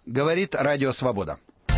Говорит Радио Свобода.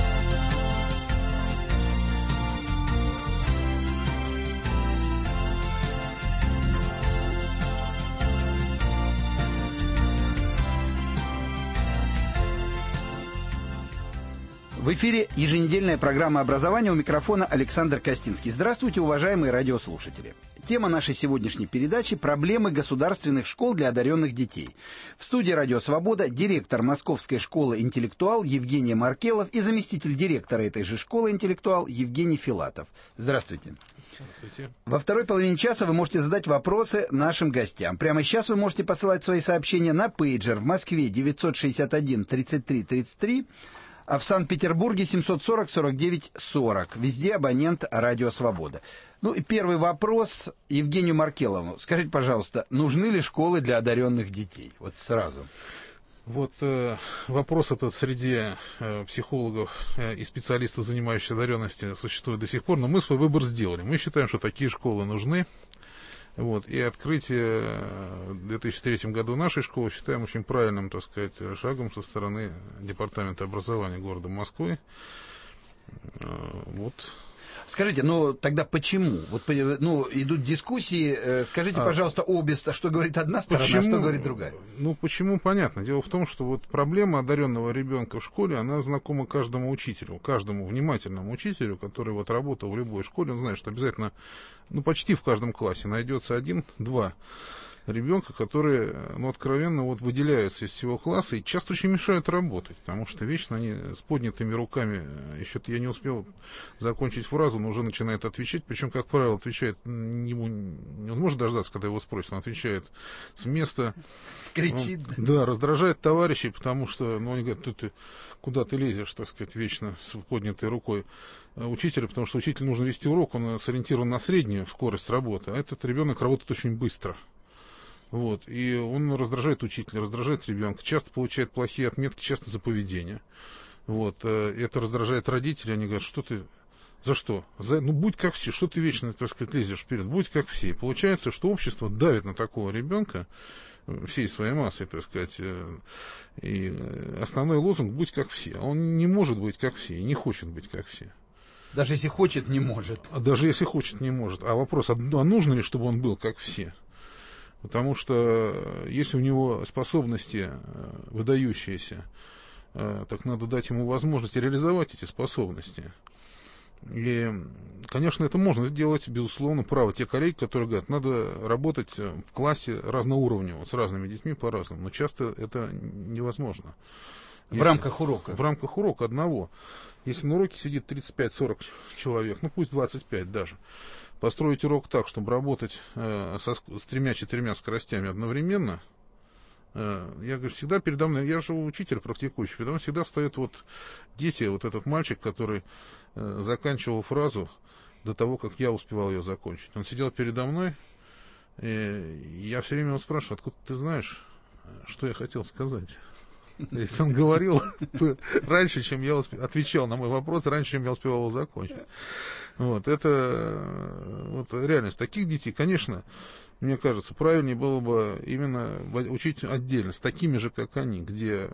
В эфире еженедельная программа образования, у микрофона Александр Костинский. Здравствуйте, уважаемые радиослушатели. Тема нашей сегодняшней передачи – проблемы государственных школ для одаренных детей. В студии «Радио Свобода» директор Московской школы «Интеллектуал» Евгений Маркелов и заместитель директора этой же школы «Интеллектуал» Евгений Филатов. Здравствуйте. Здравствуйте. Во второй половине часа вы можете задать вопросы нашим гостям. Прямо сейчас вы можете посылать свои сообщения на пейджер в Москве 961 33 33, а в Санкт-Петербурге 740-49-40. Везде абонент «Радио Свобода». Ну и первый вопрос Евгению Маркелову. Скажите, пожалуйста, нужны ли школы для одаренных детей? Вот сразу. Вот вопрос этот среди психологов и специалистов, занимающихся одаренностью, существует до сих пор, но мы свой выбор сделали. Мы считаем, что такие школы нужны. Вот, и открытие в 2003 году нашей школы считаем очень правильным, так сказать, шагом со стороны Департамента образования города Москвы. Вот. Скажите, ну тогда почему? Вот, ну, идут дискуссии, скажите, пожалуйста, обе, что говорит одна сторона, а что говорит другая? Ну, почему, понятно. Дело в том, что вот проблема одаренного ребенка в школе, она знакома каждому учителю, каждому внимательному учителю, который вот работал в любой школе, он знает, что обязательно, ну, почти в каждом классе найдется один-два ребенка, которые, ну, откровенно вот выделяются из всего класса и часто очень мешают работать, потому что вечно они с поднятыми руками, еще я не успел закончить фразу, но уже начинает отвечать, причем, как правило, отвечает, не он может дождаться, когда его спросят, он отвечает с места. Кричит. Да, раздражает товарищей, потому что, ну, они говорят, куда ты лезешь, так сказать, вечно с поднятой рукой учителя, потому что учителю нужно вести урок, он сориентирован на среднюю скорость работы, а этот ребенок работает очень быстро. Вот, и он раздражает учителя, раздражает ребенка, часто получает плохие отметки, часто за поведение. Вот, это раздражает родителей, они говорят, что ты, за что? Ну, будь как все, что ты вечно, так сказать, лезешь вперед, будь как все. И получается, что общество давит на такого ребенка всей своей массой, так сказать, и основной лозунг «будь как все». А он не может быть как все и не хочет быть как все. Даже если хочет, не может. Даже если хочет, не может. А вопрос, а нужно ли, чтобы он был как все? Потому что если у него способности выдающиеся, так надо дать ему возможность реализовать эти способности. И, конечно, это можно сделать, безусловно, право те коллеги, которые говорят, надо работать в классе разноуровнево, с разными детьми по-разному, но часто это невозможно. В рамках урока? В рамках урока одного. Если на уроке сидит 35-40 человек, ну пусть 25 даже, построить урок так, чтобы работать с 3-4 скоростями одновременно, я говорю, всегда передо мной, я же учитель практикующий, передо мной всегда встают вот дети, вот этот мальчик, который заканчивал фразу до того, как я успевал ее закончить. Он сидел передо мной, и я все время его спрашиваю, откуда ты знаешь, что я хотел сказать? Если он говорил раньше, чем я отвечал на мой вопрос, раньше, чем я успевал его закончить. Вот, это вот реальность. Таких детей, конечно, мне кажется, правильнее было бы именно учить отдельно, с такими же, как они, где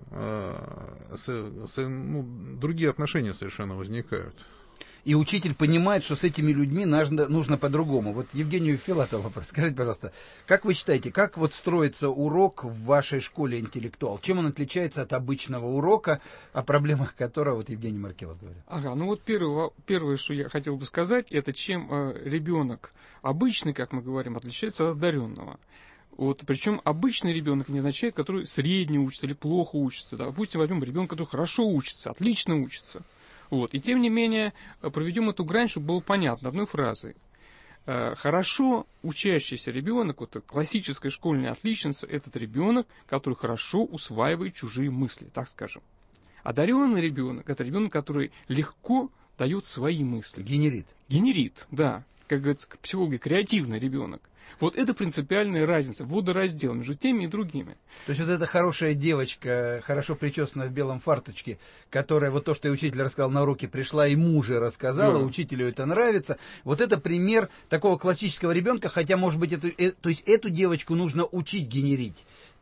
другие отношения совершенно возникают. И учитель понимает, что с этими людьми нужно по-другому. Вот Евгению Филатову вопрос. Скажите, пожалуйста, как вы считаете, как вот строится урок в вашей школе «Интеллектуал»? Чем он отличается от обычного урока, о проблемах которого вот Евгений Маркелов говорит? Ага, ну вот первое, что я хотел бы сказать, это чем ребенок обычный, как мы говорим, отличается от одаренного. Вот, причем обычный ребенок не означает, который средне учится или плохо учится. Допустим, возьмем ребенка, который хорошо учится, отлично учится. Вот. И тем не менее, проведем эту грань, чтобы было понятно одной фразой. Хорошо учащийся ребенок, вот классическая школьная отличница, этот ребенок, который хорошо усваивает чужие мысли, так скажем. Одаренный ребенок – это ребенок, который легко дает свои мысли. Генерит. Генерит, да. Как говорят психологи, креативный ребенок. Вот это принципиальная разница, водораздел между теми и другими. То есть вот эта хорошая девочка, хорошо причесанная в белом фарточке, которая вот то, что и учитель рассказал на уроке, пришла и мужу рассказала, да. Учителю это нравится. Вот это пример такого классического ребенка, хотя, может быть, то есть эту девочку нужно учить генерить.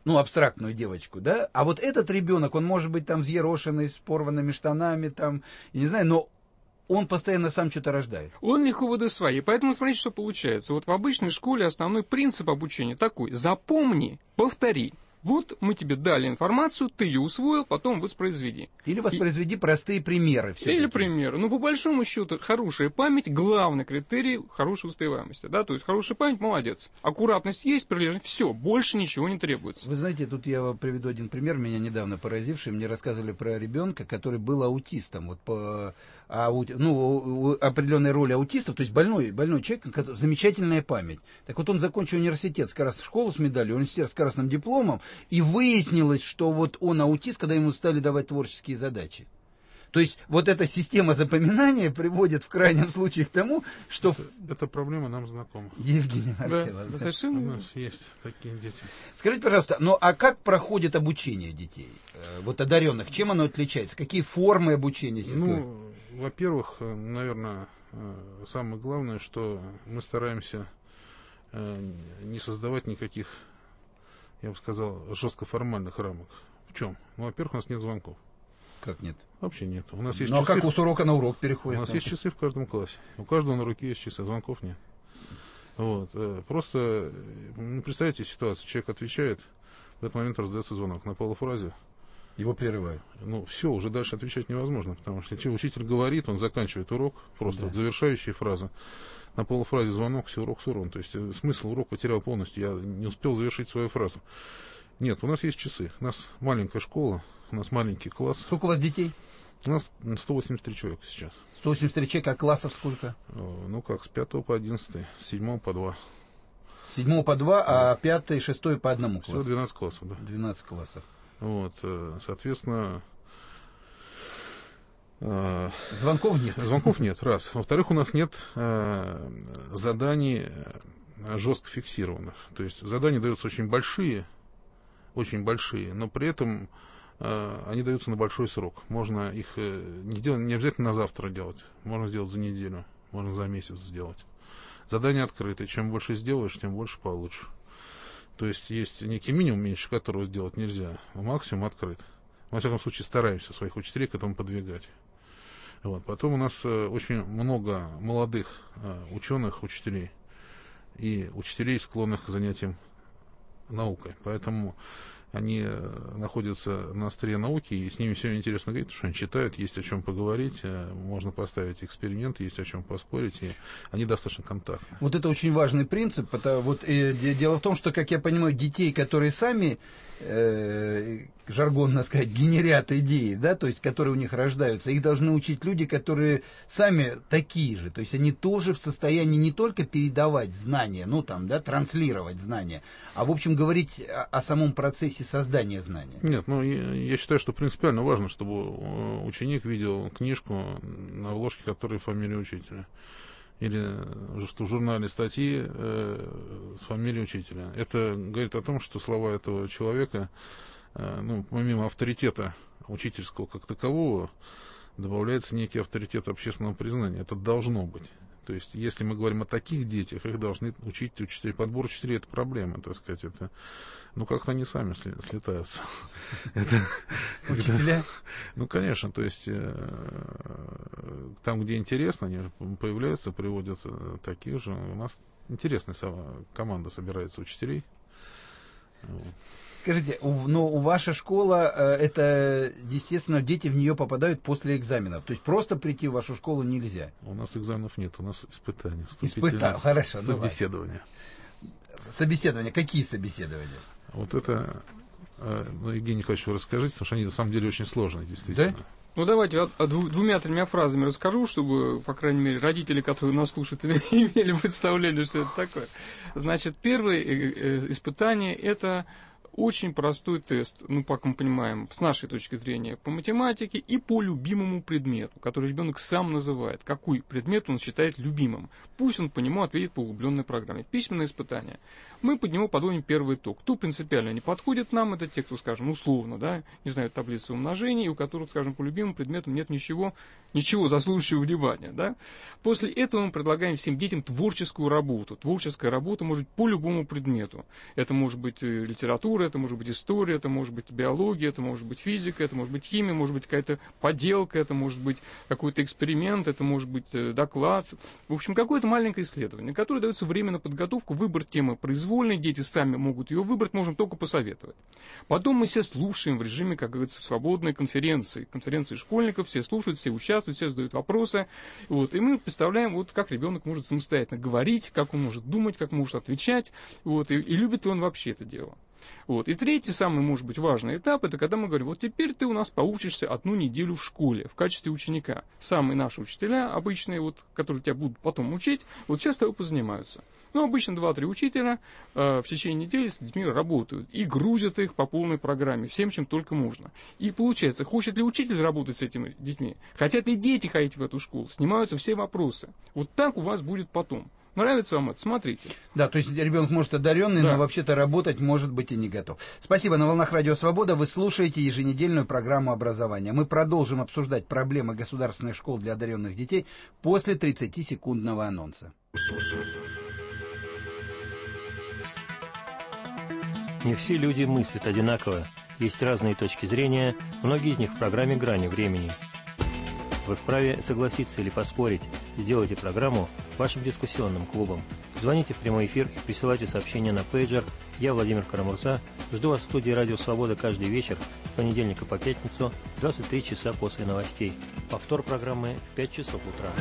ну, абстрактную девочку, да, а вот этот ребенок, он может быть там взъерошенный, с порванными штанами, там, я не знаю, но он постоянно сам что-то рождает. Он легко выдаст свои. Поэтому смотрите, что получается. Вот в обычной школе основной принцип обучения такой. Запомни, повтори. Вот мы тебе дали информацию, ты ее усвоил, потом воспроизведи. Или воспроизведи простые примеры. Или примеры. Ну, по большому счету, хорошая память – главный критерий хорошей успеваемости. Да? То есть, хорошая память – молодец. Аккуратность есть, прилежность – все, больше ничего не требуется. Вы знаете, тут я вам приведу один пример, меня недавно поразивший. Мне рассказывали про ребенка, который был аутистом. Вот по определенной роли аутистов, то есть больной человек, замечательная память. Так вот, он закончил университет, школу с медалью, университет с красным дипломом, и выяснилось, что вот он аутист, когда ему стали давать творческие задачи. То есть вот эта система запоминания приводит в крайнем случае к тому, что... Эта проблема нам знакома. Евгений Маркелов. Да, совершенно. У нас есть такие дети. Скажите, пожалуйста, ну а как проходит обучение детей, вот одаренных? Чем оно отличается? Какие формы обучения? Ну, во-первых, наверное, самое главное, что мы стараемся не создавать никаких, я бы сказал, жестко формальных рамок. В чем? Ну, во-первых, у нас нет звонков. Как нет? Вообще нет. У нас есть часы. А как с урока на урок переходит? У нас есть часы в каждом классе. У каждого на руке есть часы, звонков нет. Вот. Просто, представьте ситуацию, человек отвечает, в этот момент раздается звонок на полуфразе. Его прерывают. Ну, все, уже дальше отвечать невозможно, потому что учитель говорит, он заканчивает урок, просто вот завершающая фраза. На полуфразе звонок, все, урок сорван. То есть смысл урока потерял полностью, я не успел завершить свою фразу. Нет, у нас есть часы. У нас маленькая школа, у нас маленький класс. Сколько у вас детей? У нас 183 человека сейчас. 183 человека, а классов сколько? Ну как, с 5 по 11, с 7 по 2. С 7 по 2, а 5 и 6 по одному классу? Всего 12 классов, да. 12 классов. Вот, соответственно... Звонков нет. Звонков нет, раз. Во-вторых, у нас нет заданий жестко фиксированных. То есть задания даются очень большие, но при этом они даются на большой срок. Можно их не обязательно на завтра делать, можно сделать за неделю, можно за месяц сделать. Задания открытые, чем больше сделаешь, тем больше получишь. То есть есть некий минимум, меньше которого сделать нельзя, а максимум открыт. Во всяком случае, стараемся своих учителей к этому подвигать. Вот. Потом у нас очень много молодых ученых, учителей и учителей, склонных к занятиям наукой. Поэтому они находятся на острие науки, и с ними все интересно говорить, потому что они читают, есть о чем поговорить, можно поставить эксперименты, есть о чем поспорить, и они достаточно контактны. Вот это очень важный принцип. Дело в том, что, как я понимаю, детей, которые сами, жаргонно сказать, генерят идеи, да, то есть которые у них рождаются, их должны учить люди, которые сами такие же. То есть они тоже в состоянии не только передавать знания, транслировать знания, а, в общем, говорить о самом процессе создания знания. Нет, я считаю, что принципиально важно, чтобы ученик видел книжку, на обложке которой фамилия учителя. Или в журнале статьи с фамилией учителя. Это говорит о том, что слова этого человека, помимо авторитета учительского как такового, добавляется некий авторитет общественного признания. Это должно быть. То есть, если мы говорим о таких детях, их должны учить учителей. Подбор учителей — это проблема, так сказать. Это, как-то они сами слетаются. Учителя? Конечно, то есть, там, где интересно, они появляются, приводят таких же. У нас интересная команда собирается учителей. Скажите, ваша школа, это, естественно, дети в нее попадают после экзаменов. То есть просто прийти в вашу школу нельзя. У нас экзаменов нет, у нас испытания. Хорошо. Собеседования. Собеседования. Какие собеседования? Вот это, Евгений Николаевич, вы расскажите, потому что они на самом деле очень сложные, действительно. Да? Давайте двумя-тремя фразами расскажу, чтобы, по крайней мере, родители, которые нас слушают, имели представление, что это такое. Значит, первое испытание – это очень простой тест, как мы понимаем, с нашей точки зрения, по математике и по любимому предмету, который ребенок сам называет, какой предмет он считает любимым. Пусть он по нему ответит по углубленной программе. Письменное испытание. мы под него подводим первый итог. Кто принципиально не подходит нам, это те, кто, скажем, условно, да, не знают таблицу умножения, и у которых, скажем, по любимым предметам нет ничего заслуживающего внимания, да. После этого мы предлагаем всем детям творческую работу. Творческая работа может быть по любому предмету. Это может быть литература, это может быть история, это может быть биология, это может быть физика, это может быть химия, может быть какая-то поделка, это может быть какой-то эксперимент, это может быть доклад. В общем, какое-то маленькое исследование, которое дается время на подготовку, выбор темы произвольный, дети сами могут ее выбрать, можем только посоветовать. Потом мы все слушаем в режиме, как говорится, свободной конференции школьников, все слушают, все участвуют, все задают вопросы. Вот, и мы представляем, вот, как ребенок может самостоятельно говорить, как он может думать, как может отвечать, вот, и любит ли он вообще это дело. Вот. И третий, самый, может быть, важный этап, это когда мы говорим, вот теперь ты у нас поучишься 1 неделю в школе в качестве ученика. Самые наши учителя, обычные, вот, которые тебя будут потом учить, вот сейчас с тобой позанимаются. Ну, обычно 2-3 учителя в течение недели с детьми работают и грузят их по полной программе, всем, чем только можно. И получается, хочет ли учитель работать с этими детьми, хотят ли дети ходить в эту школу, снимаются все вопросы. Вот так у вас будет потом. Нравится вам это? Смотрите. Да, то есть ребенок может одаренный, да, но вообще-то работать может быть и не готов. Спасибо. На волнах Радио Свобода вы слушаете еженедельную программу образования. Мы продолжим обсуждать проблемы государственных школ для одаренных детей после 30-секундного анонса. Не все люди мыслят одинаково. Есть разные точки зрения, многие из них в программе «Грани времени». Вы вправе согласиться или поспорить. Сделайте программу вашим дискуссионным клубом. Звоните в прямой эфир и присылайте сообщения на пейджер. Я, Владимир Карамурза, жду вас в студии «Радио Свобода» каждый вечер с понедельника по пятницу, 23 часа после новостей. Повтор программы в 5 часов утра.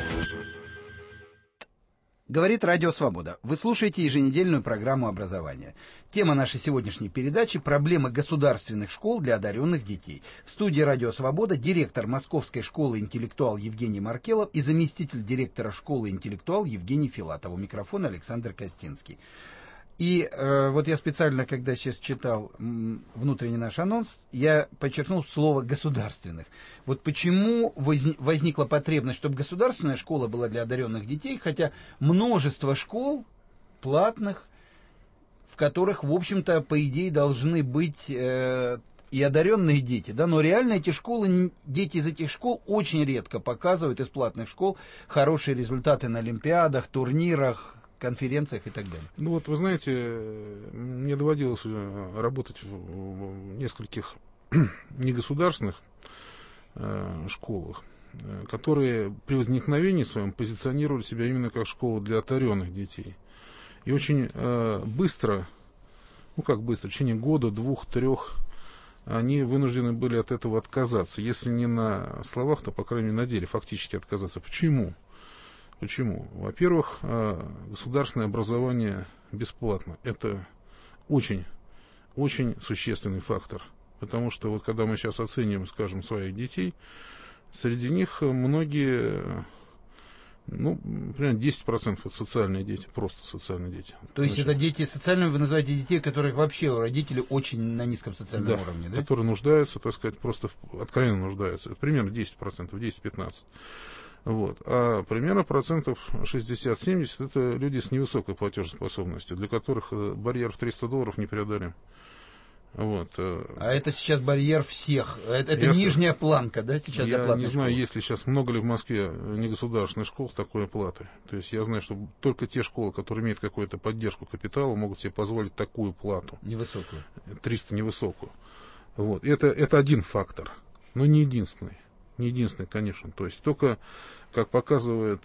Говорит Радио Свобода. Вы слушаете еженедельную программу образования. Тема нашей сегодняшней передачи – проблемы государственных школ для одаренных детей. В студии Радио Свобода директор Московской школы «Интеллектуал» Евгений Маркелов и заместитель директора школы «Интеллектуал» Евгений Филатов. У микрофона Александр Костинский. И вот я специально, когда сейчас читал внутренний наш анонс, я подчеркнул слово «государственных». Вот почему возникла потребность, чтобы государственная школа была для одаренных детей, хотя множество школ платных, в которых, в общем-то, по идее, должны быть и одаренные дети, да, но реально эти школы, дети из этих школ очень редко показывают из платных школ хорошие результаты на олимпиадах, турнирах, конференциях и так далее. Ну вот, вы знаете, мне доводилось работать в нескольких негосударственных школах, которые при возникновении своем позиционировали себя именно как школа для одаренных детей. И очень быстро, в течение года, 2-3, они вынуждены были от этого отказаться. Если не на словах, то, по крайней мере, на деле фактически отказаться. Почему? Во-первых, государственное образование бесплатно. Это очень, очень существенный фактор. Потому что вот когда мы сейчас оцениваем, скажем, своих детей, среди них многие, примерно 10% это социальные дети, просто социальные дети. То есть это дети социальные, вы называете детей, которых вообще родители очень на низком социальном уровне, да? Которые нуждаются, так сказать, просто откровенно нуждаются. Это примерно 10%, 10-15%. Вот. А примерно 60-70% это люди с невысокой платежеспособностью, для которых барьер в $300 непреодолим. Вот. А это сейчас барьер всех. Это нижняя планка, да, сейчас для платной школы? Я не знаю, есть ли сейчас много ли в Москве негосударственных школ с такой оплатой. То есть я знаю, что только те школы, которые имеют какую-то поддержку капитала, могут себе позволить такую плату. Невысокую. 300 невысокую. Вот. Это один фактор, но не единственный. Не единственный, конечно. То есть только, как показывает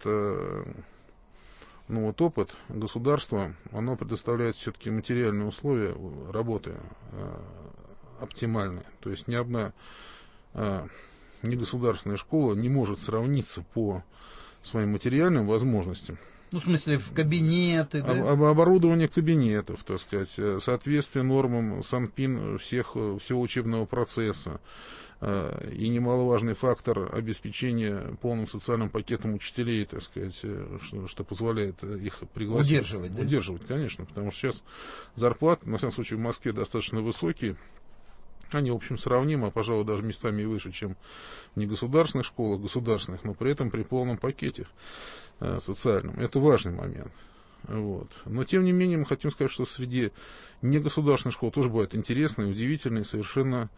опыт, государство, оно предоставляет все-таки материальные условия работы оптимальные. То есть ни одна негосударственная школа не может сравниться по своим материальным возможностям. В смысле, в кабинеты, да? Оборудование кабинетов, так сказать, соответствие нормам Санпин всего учебного процесса. И немаловажный фактор обеспечения полным социальным пакетом учителей, так сказать, что позволяет их пригласить. Удерживать, да? Удерживать, конечно, потому что сейчас зарплаты, на всяком случае, в Москве достаточно высокие. Они, в общем, сравнимы, а, пожалуй, даже местами и выше, чем в негосударственных школах, государственных, но при этом при полном пакете социальном. Это важный момент. Вот. Но, тем не менее, мы хотим сказать, что среди негосударственных школ тоже бывают интересные, удивительные, совершенно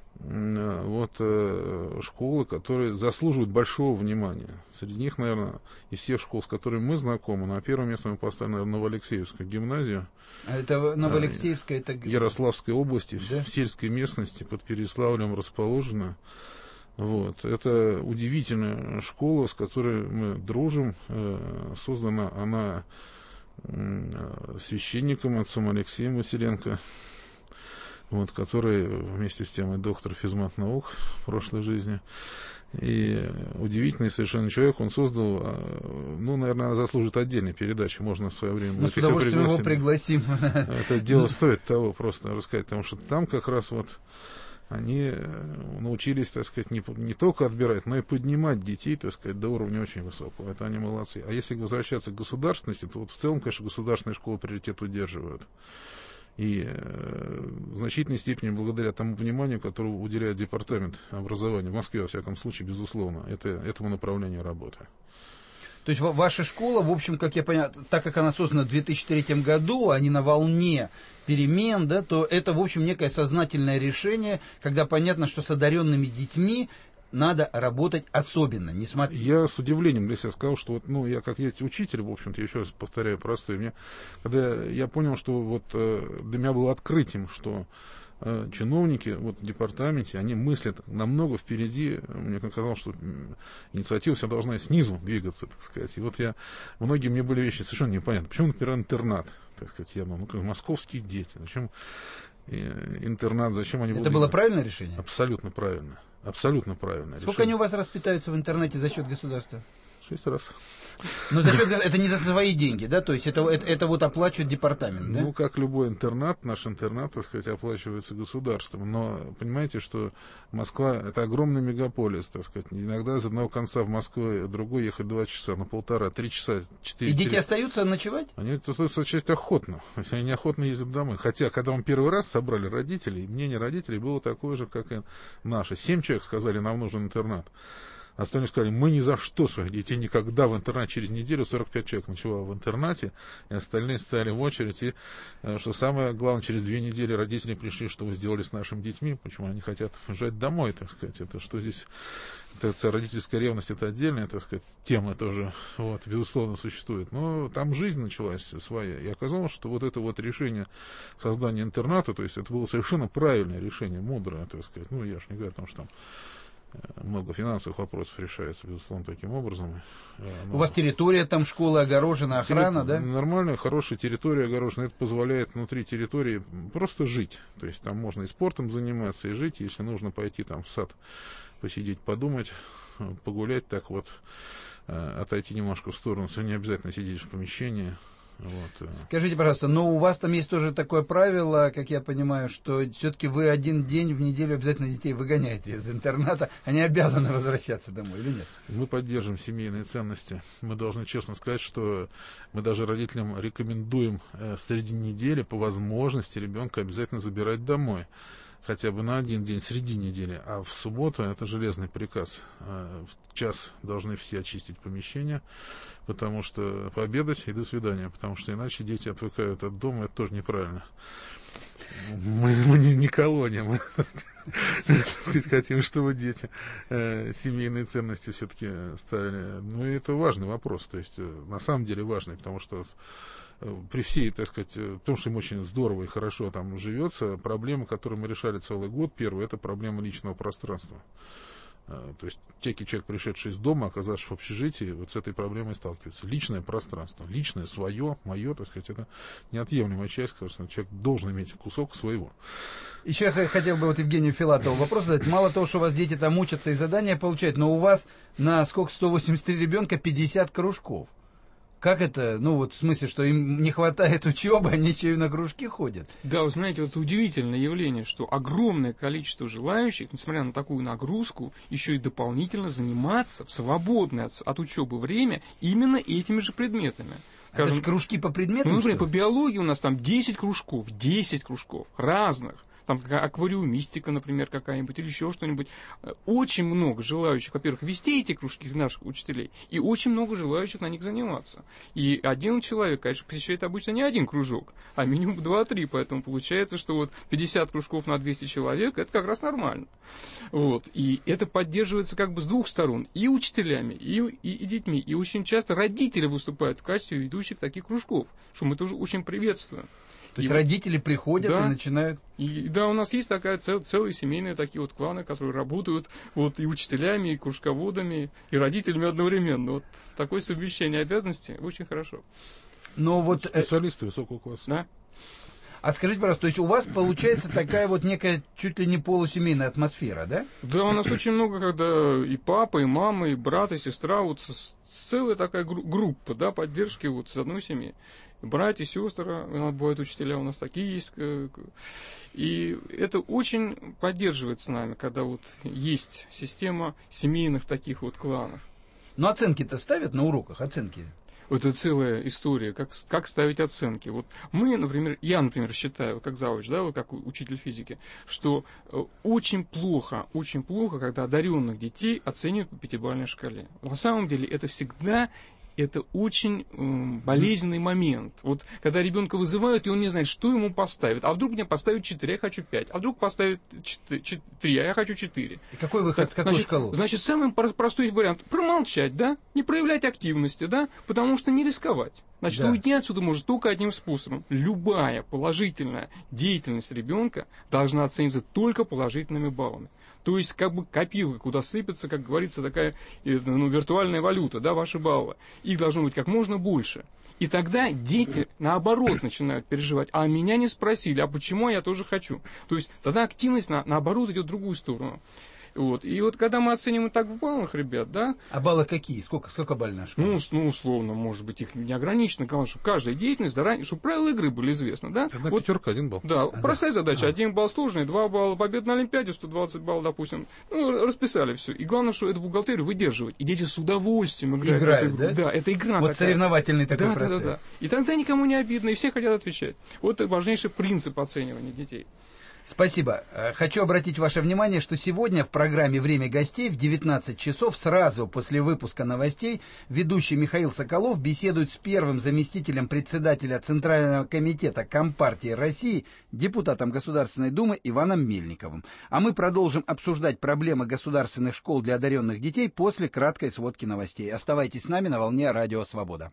школы, которые заслуживают большого внимания. Среди них, наверное, из всех школ, с которыми мы знакомы, на первое место мы поставили, наверное, Новоалексеевскую гимназию. А это Новоалексеевская, это... Ярославской области, да? В сельской местности, под Переславлем расположена. Вот. Это удивительная школа, с которой мы дружим. Создана она священником, отцом Алексеем Василенко, вот, который вместе с тем и доктор физмат-наук в прошлой жизни. И удивительный совершенно человек, он создал, ну, наверное, заслужит отдельной передачи, можно в свое время... Мы с удовольствием его пригласим. Это дело стоит того, просто рассказать, потому что там как раз вот они научились, так сказать, не только отбирать, но и поднимать детей, так сказать, до уровня очень высокого. Это они молодцы. А если возвращаться к государственности, то вот в целом, конечно, государственные школы приоритет удерживают. И в значительной степени благодаря тому вниманию, которое уделяет департамент образования, в Москве, во всяком случае, безусловно, этому направлению работы. То есть ваша школа, в общем, как я понял, так как она создана в 2003 году, а не на волне перемен, да, то это, в общем, некое сознательное решение, когда понятно, что с одаренными детьми надо работать особенно, несмотря... Я с удивлением для себя сказал, что вот, ну, я как учитель, в общем-то, еще раз повторяю простой, когда я понял, что вот для меня было открытием, что чиновники вот, в департаменте, они мыслят намного впереди. Мне казалось, что инициатива вся должна снизу двигаться, так сказать. И вот многие мне были вещи совершенно непонятны. Почему, например, интернат? Так сказать, я думал, московские дети, зачем интернат, зачем они будут... Это было правильное решение? Абсолютно правильно. Абсолютно правильно. Сколько они у вас раз питаются в интернете за счет государства? 6 раз. Но за счет, это не за свои деньги, да? То есть это вот оплачивает департамент, да? Ну, как любой интернат, наш интернат, так сказать, оплачивается государством. Но понимаете, что Москва — это огромный мегаполис, так сказать. Иногда из одного конца в Москву в другой ехать 2 часа, на 1,5-3 часа, 4. И дети остаются ночевать? Они остаются ночевать охотно. Они неохотно ездят домой. Хотя, когда мы первый раз собрали родителей, мнение родителей было такое же, как и наше. 7 человек сказали, нам нужен интернат. Остальные сказали, мы ни за что своих детей никогда в интернат. Через неделю 45 человек ночевало в интернате, и остальные стояли в очередь. И, что самое главное, через 2 недели родители пришли, что вы сделали с нашими детьми, почему они хотят уезжать домой, так сказать. Это что здесь, это родительская ревность, это отдельная, так сказать, тема тоже, вот, безусловно, существует. Но там жизнь началась своя. И оказалось, что вот это вот решение создания интерната, то есть это было совершенно правильное решение, мудрое, так сказать. Ну, я же не говорю о том, что там много финансовых вопросов решается, безусловно, таким образом. У вас территория там школы огорожена, охрана, да? Нормальная, хорошая территория огорожена. Это позволяет внутри территории просто жить. То есть там можно и спортом заниматься, и жить. Если нужно пойти там в сад, посидеть, подумать, погулять, так вот, отойти немножко в сторону, не обязательно сидеть в помещении. Вот. Скажите, пожалуйста, но у вас там есть тоже такое правило, как я понимаю, что все-таки вы один день в неделю обязательно детей выгоняете из интерната, они обязаны возвращаться домой или нет? Мы поддерживаем семейные ценности. Мы должны честно сказать, что мы даже родителям рекомендуем среди недели по возможности ребенка обязательно забирать домой. Хотя бы на один день среди недели, а в субботу это железный приказ. В час должны все очистить помещение, потому что пообедать и до свидания, потому что иначе дети отвыкают от дома, это тоже неправильно. Мы не колония, мы хотим, чтобы дети семейные ценности все-таки ставили. Ну и это важный вопрос, то есть на самом деле важный, потому что при всей, так сказать, том, что им очень здорово и хорошо там живется, проблема, которую мы решали целый год, первая, это проблема личного пространства. То есть всякий человек, пришедший из дома, оказавшись в общежитии, вот с этой проблемой сталкивается. Личное пространство, личное, свое, мое, так сказать, это неотъемлемая часть, потому что человек должен иметь кусок своего. Еще я хотел бы вот Евгению Филатову вопрос задать. Мало того, что у вас дети там учатся и задания получают, но у вас на сколько, 183 ребенка 50 кружков. Как это, ну вот в смысле, что им не хватает учебы, они еще и на кружки ходят? Да, вы знаете, вот удивительное явление, что огромное количество желающих, несмотря на такую нагрузку, еще и дополнительно заниматься в свободное от учебы время именно этими же предметами. Это кружки по предметам? Ну, например, по биологии у нас там 10 кружков разных. там какая аквариумистика, например, какая-нибудь, или еще что-нибудь. Очень много желающих, во-первых, вести эти кружки наших учителей, и очень много желающих на них заниматься. И один человек, конечно, посещает обычно не один кружок, а минимум 2-3, поэтому получается, что вот 50 кружков на 200 человек, это как раз нормально. Вот. И это поддерживается как бы с двух сторон, и учителями, и детьми. И очень часто родители выступают в качестве ведущих таких кружков, что мы тоже очень приветствуем. То есть родители приходят и начинают... Да, у нас есть такая целые семейные такие вот кланы, которые работают вот и учителями, и кружководами, и родителями одновременно. Вот такое совмещение обязанностей очень хорошо. Но вот... Специалисты высокого класса. Да. А скажите, пожалуйста, то есть у вас получается такая вот некая чуть ли не полусемейная атмосфера, да? Да, у нас очень много, когда и папа, и мама, и брат, и сестра, вот целая такая группа, да, поддержки вот с одной семьи. Братья, сестры, бывают учителя, у нас такие есть. И это очень поддерживается нами, когда вот есть система семейных таких вот кланов. Но оценки-то ставят на уроках, оценки? Это целая история, как ставить оценки. Вот мы, например, я, например, считаю, как завуч, да, вот как учитель физики, что очень плохо, когда одаренных детей оценивают по 5-бальной шкале. На самом деле это всегда... Это очень болезненный момент. Вот когда ребенка вызывают, и он не знает, что ему поставят. А вдруг мне поставят 4, я хочу 5. А вдруг поставят 3, а я хочу 4. И какой выход, какую шкалу? Значит, самый простой вариант – промолчать, да? Не проявлять активности, да? Потому что не рисковать. Значит, уйти отсюда может только одним способом. Любая положительная деятельность ребенка должна оцениваться только положительными баллами. То есть, как бы копилка, куда сыпется, как говорится, такая виртуальная валюта, да, ваши баллы. Их должно быть как можно больше. И тогда дети, наоборот, начинают переживать. А меня не спросили, а почему я тоже хочу? То есть, тогда активность, наоборот, идет в другую сторону. Вот. И вот когда мы оцениваем так в баллах, ребят, да... А баллы какие? Сколько бальная шкала? Ну, условно, может быть, их не ограничено. Главное, чтобы каждая деятельность, чтобы правила игры были известны, да? Одна вот, пятерка, 1 балл. Да, простая задача. 1 балл сложный, 2 балла победа на Олимпиаде, 120 баллов, допустим. Ну, расписали все. И главное, что эту бухгалтерию выдерживать. И дети с удовольствием играют в эту игру. Да? Да, это игра вот такая. Соревновательный такой процесс. Да. И тогда никому не обидно, и все хотят отвечать. Вот это важнейший принцип оценивания детей. Спасибо. Хочу обратить ваше внимание, что сегодня в программе «Время гостей» в 19 часов, сразу после выпуска новостей, ведущий Михаил Соколов беседует с первым заместителем председателя Центрального комитета Компартии России, депутатом Государственной Думы Иваном Мельниковым. А мы продолжим обсуждать проблемы государственных школ для одаренных детей после краткой сводки новостей. Оставайтесь с нами на волне Радио Свобода.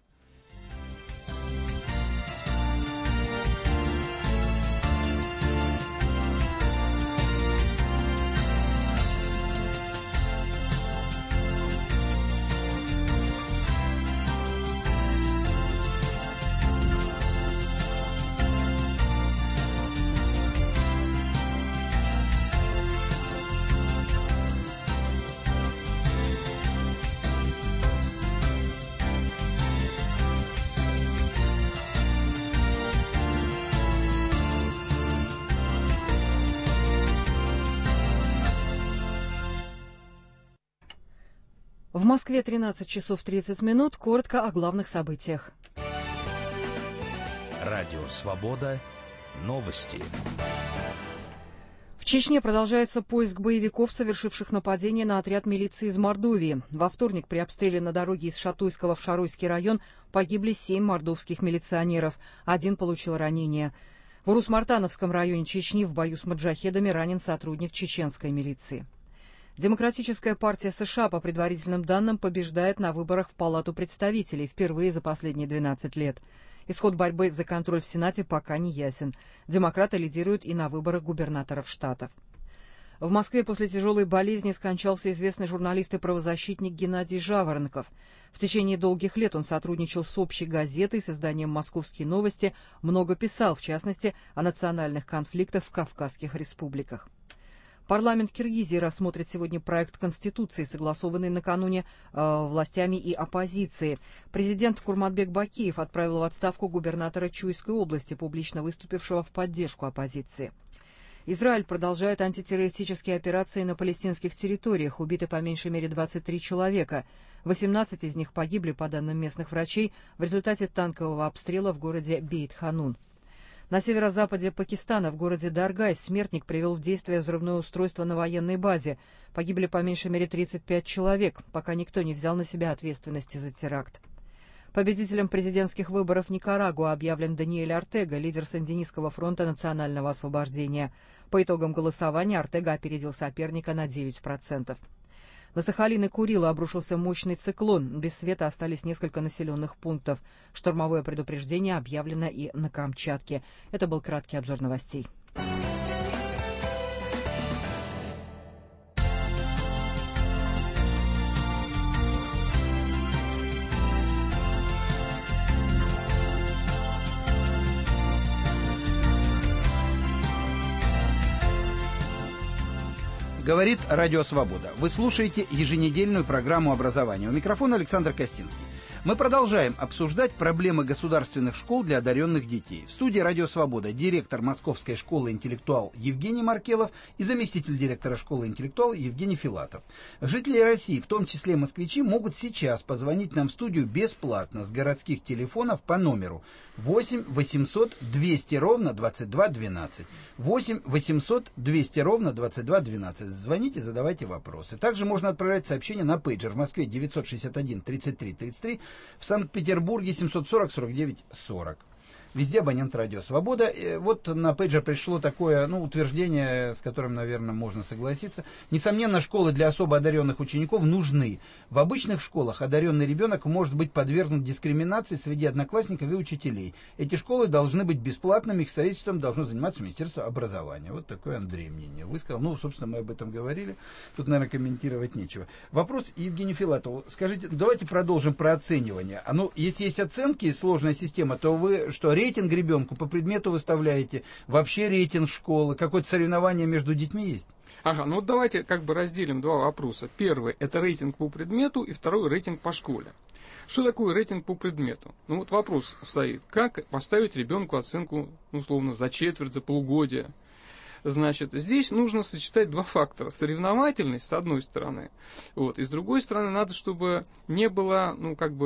В Москве 13 часов 30 минут. Коротко о главных событиях. Радио «Свобода». Новости. В Чечне продолжается поиск боевиков, совершивших нападение на отряд милиции из Мордовии. Во вторник при обстреле на дороге из Шатуйского в Шаройский район погибли 7 мордовских милиционеров. 1 получил ранение. В Урус-Мартановском районе Чечни в бою с маджахедами ранен сотрудник чеченской милиции. Демократическая партия США, по предварительным данным, побеждает на выборах в Палату представителей впервые за последние 12 лет. Исход борьбы за контроль в Сенате пока не ясен. Демократы лидируют и на выборах губернаторов штатов. В Москве после тяжелой болезни скончался известный журналист и правозащитник Геннадий Жаворонков. В течение долгих лет он сотрудничал с общей газетой, с изданием «Московские новости», много писал, в частности, о национальных конфликтах в Кавказских республиках. Парламент Киргизии рассмотрит сегодня проект Конституции, согласованный накануне властями и оппозицией. Президент Курманбек Бакиев отправил в отставку губернатора Чуйской области, публично выступившего в поддержку оппозиции. Израиль продолжает антитеррористические операции на палестинских территориях. Убиты по меньшей мере 23 человека. 18 из них погибли, по данным местных врачей, в результате танкового обстрела в городе Бейт-Ханун. На северо-западе Пакистана, в городе Даргай, смертник привел в действие взрывное устройство на военной базе. Погибли по меньшей мере 35 человек, пока никто не взял на себя ответственности за теракт. Победителем президентских выборов Никарагуа объявлен Даниэль Ортега, лидер Сандинистского фронта национального освобождения. По итогам голосования Ортега опередил соперника на 9%. На Сахалин и Курилы обрушился мощный циклон. Без света остались несколько населенных пунктов. Штормовое предупреждение объявлено и на Камчатке. Это был краткий обзор новостей. Говорит Радио Свобода. Вы слушаете еженедельную программу образования. У микрофона Александр Костинский. Мы продолжаем обсуждать проблемы государственных школ для одаренных детей. В студии Радио Свобода директор Московской школы «Интеллектуал» Евгений Маркелов и заместитель директора школы «Интеллектуал» Евгений Филатов. Жители России, в том числе москвичи, могут сейчас позвонить нам в студию бесплатно с городских телефонов по номеру 8 800 200 ровно 2212. 8 800 200 ровно 2212. Звоните, задавайте вопросы. Также можно отправлять сообщения на пейджер в Москве 961 33 33, в Санкт-Петербурге 740 49 40. Везде абонент Радио Свобода. Вот на пейджер пришло такое утверждение, с которым, наверное, можно согласиться. Несомненно, школы для особо одаренных учеников нужны. В обычных школах одаренный ребенок может быть подвергнут дискриминации среди одноклассников и учителей. Эти школы должны быть бесплатными, их строительством должно заниматься Министерство образования. Вот такое Андрей мнение высказал. Собственно, мы об этом говорили. Тут, наверное, комментировать нечего. Вопрос Евгению Филатову. Скажите, давайте продолжим про оценивание. Если есть оценки и сложная система, то вы что, рейтинг ребенку по предмету выставляете? Вообще рейтинг школы? Какое-то соревнование между детьми есть? Ага, давайте разделим два вопроса. Первый – это рейтинг по предмету, и второй – рейтинг по школе. Что такое рейтинг по предмету? Вопрос стоит, как поставить ребенку оценку, условно, за четверть, за полугодие. Значит, здесь нужно сочетать два фактора. Соревновательность, с одной стороны, и с другой стороны, надо, чтобы не было,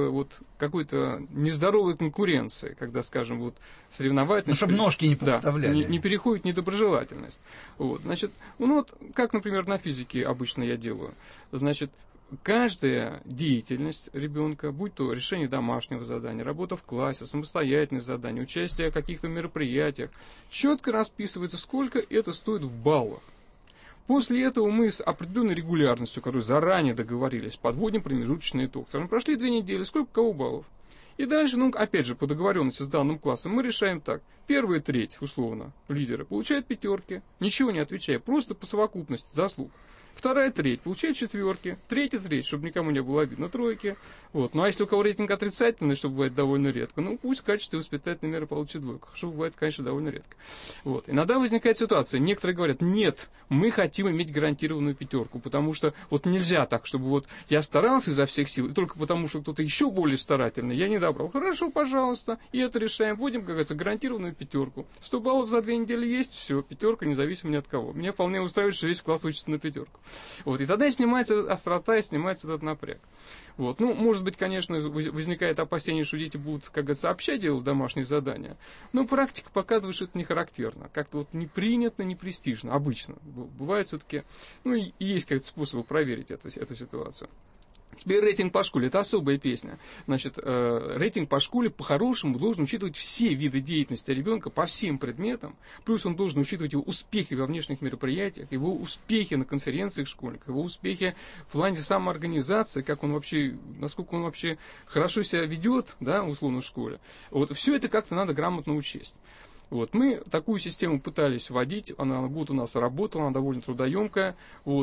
какой-то нездоровой конкуренции, когда, скажем, соревновательность... чтобы ножки не подставляли. Да, не переходит в недоброжелательность. Значит, как, например, на физике обычно я делаю. Значит, каждая деятельность ребенка, будь то решение домашнего задания, работа в классе, самостоятельные задания, участие в каких-то мероприятиях, четко расписывается, сколько это стоит в баллах. После этого мы с определенной регулярностью, которую заранее договорились, подводим промежуточный итог. Скажем, прошли 2 недели, сколько у кого баллов? И дальше, опять же, по договоренности с данным классом, мы решаем так. Первая треть, условно, лидеры получают 5, ничего не отвечая, просто по совокупности заслуг. Вторая треть получает 4, третья треть, чтобы никому не было обидно, 3. А если у кого рейтинг отрицательный, что бывает довольно редко, пусть в качестве воспитательной меры получит 2, что бывает, конечно, довольно редко. Иногда возникает ситуация, некоторые говорят, нет, мы хотим иметь гарантированную 5, потому что нельзя так, чтобы я старался изо всех сил, и только потому, что кто-то еще более старательный, я не добрал. Хорошо, пожалуйста, и это решаем, вводим, как говорится, гарантированную 5. 100 баллов за 2 недели есть, все, 5, независимо ни от кого. Меня вполне устраивает, что весь класс учится на 5. И тогда снимается острота и снимается этот напряг. Может быть, конечно, возникает опасение, что дети будут, как говорится, сообща делать домашние задания, но практика показывает, что это не характерно. Как-то не принято, не престижно, обычно. Бывает все-таки, и есть какие-то способы проверить эту ситуацию. Теперь рейтинг по школе – это особая песня. Значит, рейтинг по школе по-хорошему должен учитывать все виды деятельности ребенка по всем предметам, плюс он должен учитывать его успехи во внешних мероприятиях, его успехи на конференциях школьников, его успехи в плане самоорганизации, насколько он вообще хорошо себя ведет, условно, в школе. Все это как-то надо грамотно учесть. Мы такую систему пытались вводить, она год у нас работала, она довольно трудоемкая,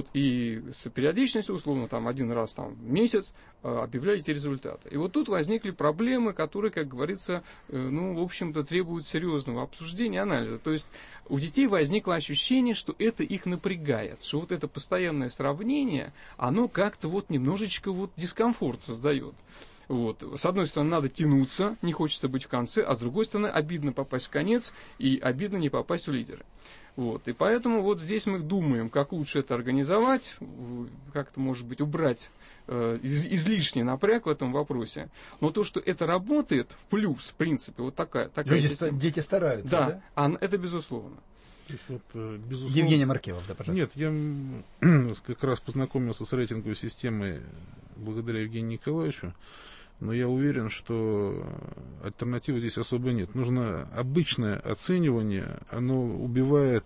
и с периодичностью, условно, 1 раз в месяц объявляли эти результаты. И тут возникли проблемы, которые, как говорится, в общем-то, требуют серьезного обсуждения, анализа. То есть у детей возникло ощущение, что это их напрягает, что это постоянное сравнение, оно как-то немножечко дискомфорт создает. Вот. С одной стороны, надо тянуться, не хочется быть в конце, а с другой стороны, обидно попасть в конец и обидно не попасть в лидеры. Вот. И поэтому вот здесь мы думаем, как лучше это организовать, как-то, может быть, убрать излишний напряг в этом вопросе. Но то, что это работает в плюс, в принципе, вот такая Дети стараются, да? Да, это безусловно. Вот, безусловно... Евгений Маркелов, да, пожалуйста. Нет, я как раз познакомился с рейтинговой системой благодаря Евгению Николаевичу, но я уверен, что альтернативы здесь особо нет. Нужно обычное оценивание, оно убивает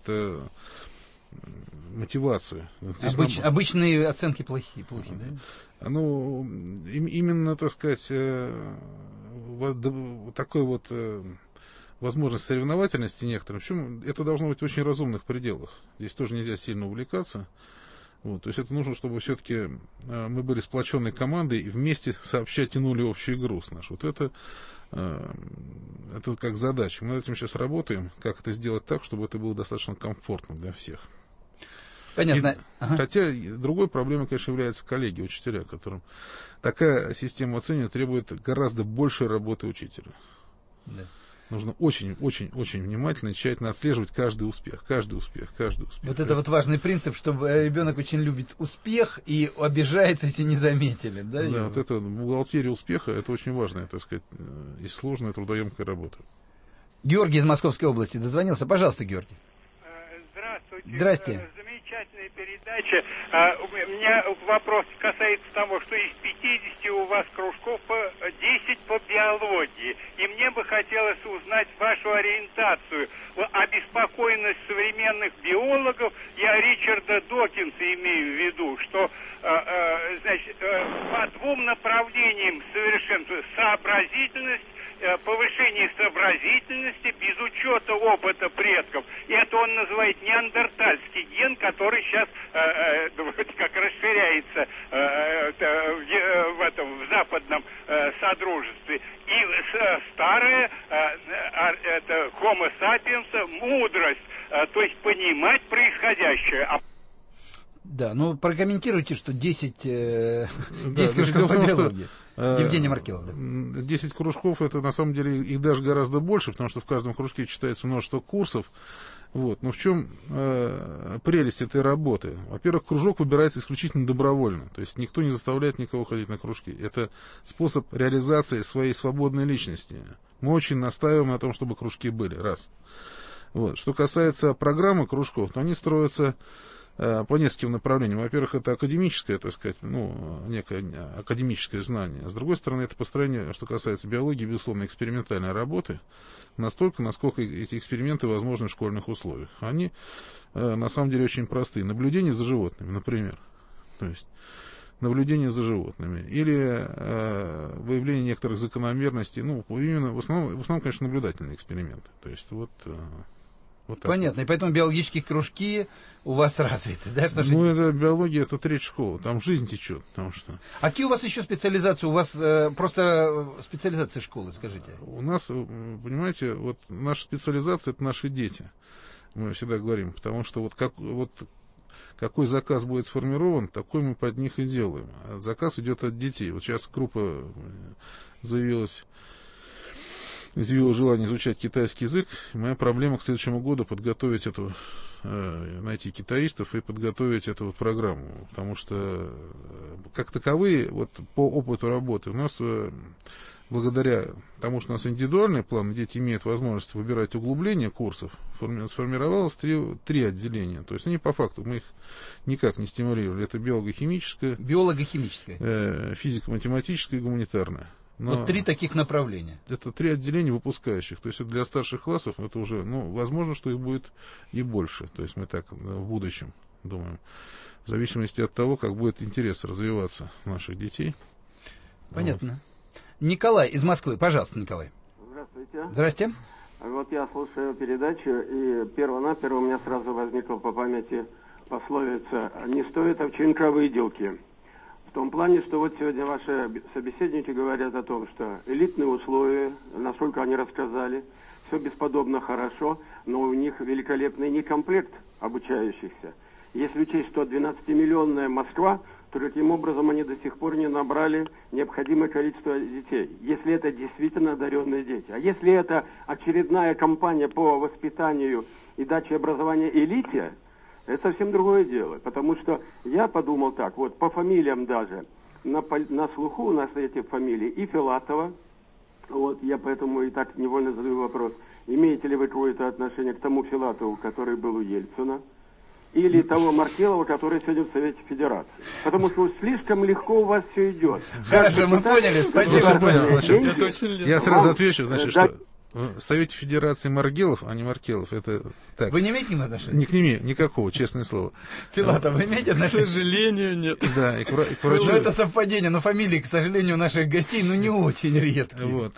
мотивацию. Обычные оценки плохие, да? Оно именно, так сказать, такой вот возможность соревновательности некоторым, причем это должно быть в очень разумных пределах. Здесь тоже нельзя сильно увлекаться. Вот, то есть это нужно, чтобы все-таки мы были сплоченной командой и вместе сообща тянули общий груз наш. Вот это как задача. Мы над этим сейчас работаем, как это сделать так, чтобы это было достаточно комфортно для всех. Понятно. Хотя другой проблемой, конечно, являются коллеги, учителя, которым такая система оценивания требует гораздо большей работы учителя. Да. Нужно очень внимательно и тщательно отслеживать каждый успех. Вот это вот важный принцип, чтобы ребенок очень любит успех и обижается, если не заметили. Да, да, вот это бухгалтерия успеха, это очень важная, так сказать, и сложная, трудоемкая работа. Георгий из Московской области дозвонился. Пожалуйста, Георгий. Здравствуйте. Здрасте. Замечательная передача. У меня вопрос касается того, что из 50 у вас кружков 10 по биологии. И мне бы хотелось узнать вашу ориентацию. Обеспокоенность современных биологов, я Ричарда Докинса имею в виду, что значит, по двум направлениям совершенствуется сообразительность, повышение сообразительности без учета опыта предков. И это он называет неандертальский ген, который сейчас как расширяется в западном содружестве. И старая это Homo sapiens мудрость, то есть понимать происходящее. Да, ну прокомментируйте, что 10 кружков по биологии. Евгений Маркелов. Да. 10 кружков, это на самом деле их даже гораздо больше, потому что в каждом кружке читается множество курсов. Вот. Но в чем прелесть этой работы? Во-первых, кружок выбирается исключительно добровольно. То есть никто не заставляет никого ходить на кружки. Это способ реализации своей свободной личности. Мы очень настаиваем на том, чтобы кружки были. Раз. Вот. Что касается программы кружков, то они строятся по нескольким направлениям. Во-первых, это академическое, так сказать, некое академическое знание. А с другой стороны, это построение, что касается биологии, безусловно, экспериментальной работы, настолько, насколько эти эксперименты возможны в школьных условиях. Они, на самом деле, очень простые. Наблюдение за животными, например. То есть, наблюдение за животными. Или выявление некоторых закономерностей. Именно, в основном, конечно, наблюдательные эксперименты. То есть, вот понятно, и поэтому биологические кружки у вас развиты, да? Это биология, это треть школы, там жизнь течет, потому что... А какие у вас еще специализации? У вас просто специализация школы, скажите. У нас, понимаете, вот наша специализация — это наши дети, мы всегда говорим, потому что какой заказ будет сформирован, такой мы под них и делаем. А заказ идет от детей. Вот сейчас группа заявила желание изучать китайский язык. Моя проблема к следующему году подготовить найти китаистов и подготовить эту программу. Потому что, как таковые, по опыту работы, у нас, благодаря тому, что у нас индивидуальный план, дети имеют возможность выбирать углубление курсов, сформировалось три отделения. То есть они по факту, мы их никак не стимулировали. Это биолого-химическое, физико-математическое и гуманитарное. Вот 3 таких направления. Это 3 отделения выпускающих. То есть для старших классов это уже, возможно, что их будет и больше. То есть мы так в будущем думаем. В зависимости от того, как будет интерес развиваться наших детей. Понятно. Николай из Москвы. Пожалуйста, Николай. Здравствуйте. Здрасте. Вот я слушаю передачу, и перво-наперво у меня сразу возникла по памяти пословица «Не стоит овчинка выделки». В том плане, что вот сегодня ваши собеседники говорят о том, что элитные условия, насколько они рассказали, все бесподобно хорошо, но у них великолепный некомплект обучающихся. Если учесть, что 12-миллионная Москва, что таким образом они до сих пор не набрали необходимое количество детей, если это действительно одаренные дети. А если это очередная кампания по воспитанию и даче образования элите, это совсем другое дело. Потому что я подумал так, вот по фамилиям даже, на слуху у нас эти фамилии и Филатова, вот я поэтому и так невольно задаю вопрос, имеете ли вы какое-то отношение к тому Филатову, который был у Ельцина, или того Маркелова, который сегодня в Совете Федерации. Потому что уж слишком легко у вас все идет. Хорошо, мы поняли, спасибо. Я сразу отвечу, значит, что в Совете Федерации Маргелов, а не Маркелов, это так. Вы не имеете к ним отношения? Не к ним, никакого, честное слово. Филатов, вы имеете отношения? К сожалению, нет. Да, и к врачу. Ну, это совпадение, но фамилии, к сожалению, у наших гостей, не очень редкие. Вот.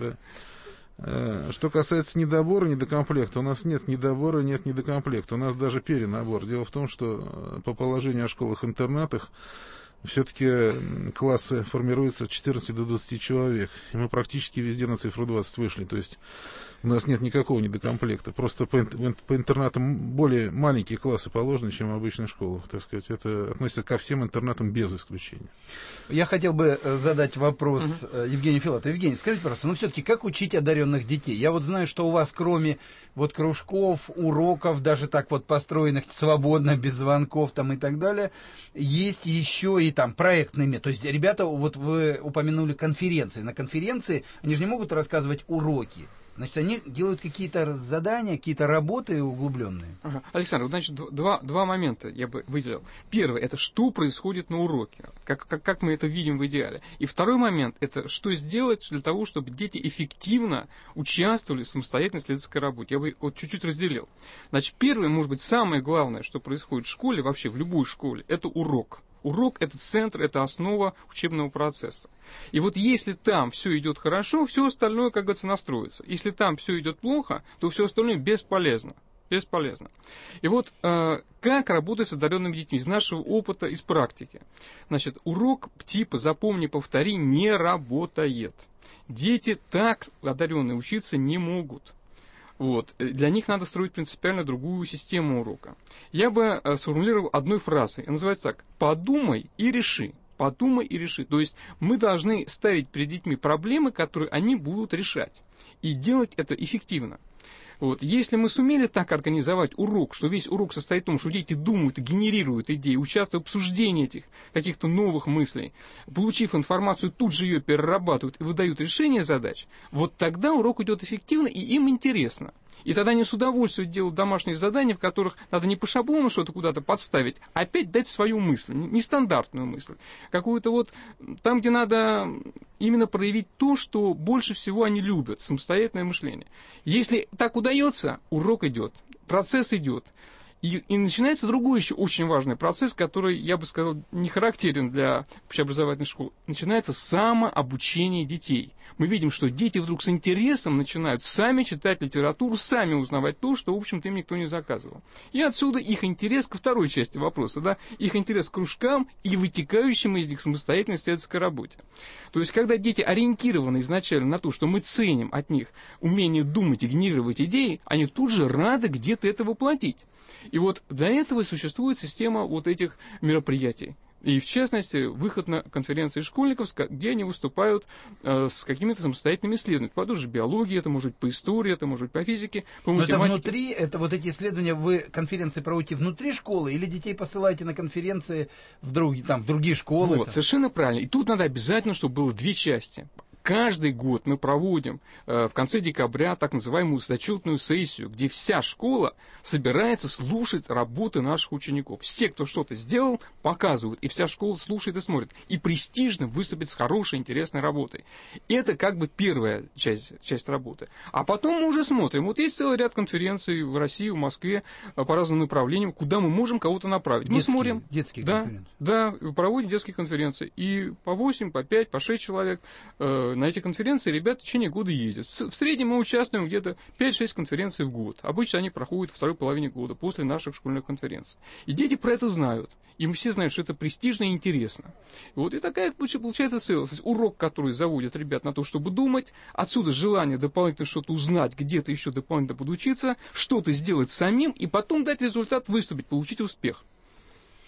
Что касается недобора, недокомплекта, у нас нет недобора, нет недокомплекта, у нас даже перенабор. Дело в том, что по положению о школах-интернатах все-таки классы формируются от 14 до 20 человек, и мы практически везде на цифру 20 вышли, то есть у нас нет никакого недокомплекта, просто по интернатам более маленькие классы положены, чем в обычной школе, так сказать, это относится ко всем интернатам без исключения. Я хотел бы задать вопрос Евгению Филатову. Евгений, скажите, пожалуйста, все-таки как учить одаренных детей? Я вот знаю, что у вас кроме кружков, уроков, даже так вот построенных свободно, без звонков там и так далее, есть еще и там проектные методы. То есть ребята, вот вы упомянули конференции. На конференции они же не могут рассказывать уроки. Значит, они делают какие-то задания, какие-то работы углубленные. Ага. Александр, значит, два момента я бы выделил. Первый – это что происходит на уроке, как мы это видим в идеале. И второй момент – это что сделать для того, чтобы дети эффективно участвовали в самостоятельной исследовательской работе. Я бы вот чуть-чуть разделил. Значит, первое, может быть, самое главное, что происходит в школе, вообще в любой школе, это урок. Урок – это центр, это основа учебного процесса. И вот если там все идет хорошо, все остальное, как говорится, настроится. Если там все идет плохо, то все остальное бесполезно. Бесполезно. И вот как работать с одаренными детьми из нашего опыта, из практики. Значит, урок типа «запомни, повтори» не работает. Дети так одаренные учиться не могут. Вот. Для них надо строить принципиально другую систему урока. Я бы сформулировал одной фразой. Она называется так: «Подумай и реши». Подумай и реши. То есть мы должны ставить перед детьми проблемы, которые они будут решать. И делать это эффективно. Вот. Если мы сумели так организовать урок, что весь урок состоит в том, что дети думают и генерируют идеи, участвуют в обсуждении этих каких-то новых мыслей, получив информацию, тут же ее перерабатывают и выдают решение задач, вот тогда урок идет эффективно и им интересно. И тогда они с удовольствием делают домашние задания, в которых надо не по шаблону что-то куда-то подставить, а опять дать свою мысль, нестандартную мысль. Какую-то вот там, где надо именно проявить то, что больше всего они любят, самостоятельное мышление. Если так удается, урок идет, процесс идет. И начинается другой еще очень важный процесс, который, я бы сказал, не характерен для общеобразовательной школы. Начинается самообучение детей. Мы видим, что дети вдруг с интересом начинают сами читать литературу, сами узнавать то, что, в общем-то, им никто не заказывал. И отсюда их интерес ко второй части вопроса, да, их интерес к кружкам и вытекающим из них самостоятельной исследовательской работе. То есть, когда дети ориентированы изначально на то, что мы ценим от них умение думать и генерировать идеи, они тут же рады где-то это воплотить. И вот для этого существует система вот этих мероприятий. И, в частности, выход на конференции школьников, где они выступают с какими-то самостоятельными исследованиями. По той же биологии, это может быть по истории, это может быть по физике, по математике. Но это внутри, это вот эти исследования, вы конференции проводите внутри школы или детей посылаете на конференции в другие школы? Вот, совершенно правильно. И тут надо обязательно, чтобы было две части. Каждый год мы проводим в конце декабря так называемую зачетную сессию, где вся школа собирается слушать работы наших учеников. Все, кто что-то сделал, показывают, и вся школа слушает и смотрит. И престижно выступит с хорошей, интересной работой. Это как бы первая часть работы. А потом мы уже смотрим. Вот есть целый ряд конференций в России, в Москве по разным направлениям, куда мы можем кого-то направить. Мы смотрим. Детские конференции. Да, проводим детские конференции. И по 8, по 5, по 6 человек на эти конференции ребята в течение года ездят. В среднем мы участвуем где-то 5-6 конференций в год. Обычно они проходят в второй половине года, после наших школьных конференций. И дети про это знают. И мы все знаем, что это престижно и интересно. Вот и такая получается целостность. Урок, который заводит ребят на то, чтобы думать. Отсюда желание дополнительно что-то узнать, где-то еще дополнительно подучиться, что-то сделать самим, и потом дать результат, выступить, получить успех.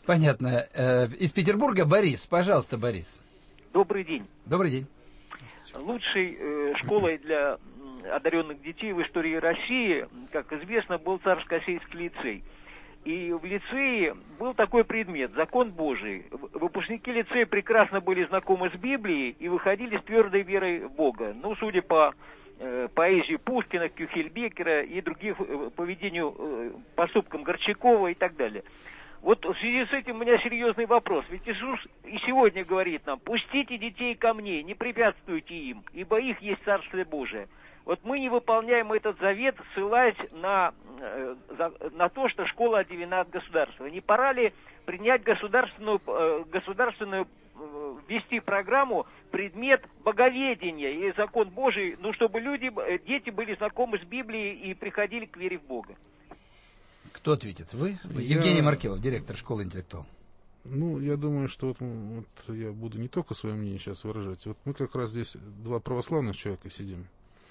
Понятно. Из Петербурга Борис. Пожалуйста, Борис. Добрый день. Добрый день. Лучшей школой для одаренных детей в истории России, как известно, был Царско-Сельский лицей. И в лицее был такой предмет – закон Божий. Выпускники лицея прекрасно были знакомы с Библией и выходили с твердой верой в Бога. Ну, судя по поэзии Пушкина, Кюхельбекера и других поведению, поступкам Горчакова и так далее. Вот в связи с этим у меня серьезный вопрос. Ведь Иисус и сегодня говорит нам: «Пустите детей ко мне, не препятствуйте им, ибо их есть Царствие Божие». Вот мы не выполняем этот завет, ссылаясь на то, что школа отделена от государства. Не пора ли принять государственную ввести программу предмет боговедения и закон Божий, ну, чтобы дети были знакомы с Библией и приходили к вере в Бога? Кто ответит? Вы? Евгений Маркелов, директор школы «Интеллектуал». Ну, я думаю, что вот я буду не только свое мнение сейчас выражать. Вот мы как раз здесь два православных человека сидим.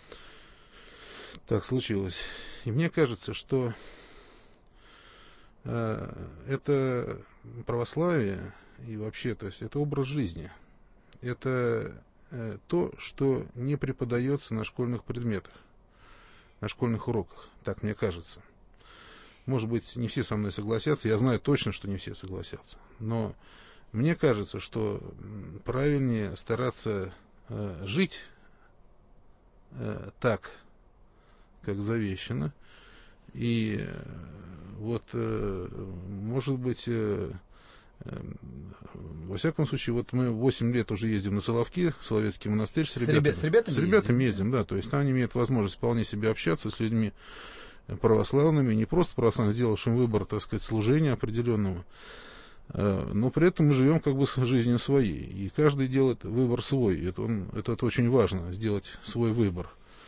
Так случилось. И мне кажется, что это православие и вообще, то есть это образ жизни. Это то, что не преподается на школьных предметах, на школьных уроках, так мне кажется. Может быть, не все со мной согласятся, я знаю точно, что не все согласятся. Но мне кажется, что правильнее стараться жить так, как завещано. И вот, может быть, во всяком случае, вот мы 8 лет уже ездим на Соловки, Соловецкий монастырь с ребятами. С ребятами ездим, да. То есть там они имеют возможность вполне себе общаться с людьми православными, не просто православными, сделавшим выбор, так сказать, служения определенного, но при этом мы живем как бы с жизнью своей. И каждый делает выбор свой. Это очень важно, сделать свой выбор.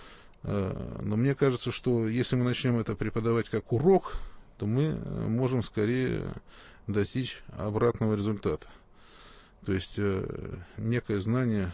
Но мне кажется, что если мы начнем это преподавать как урок, то мы можем скорее достичь обратного результата. То есть некое знание,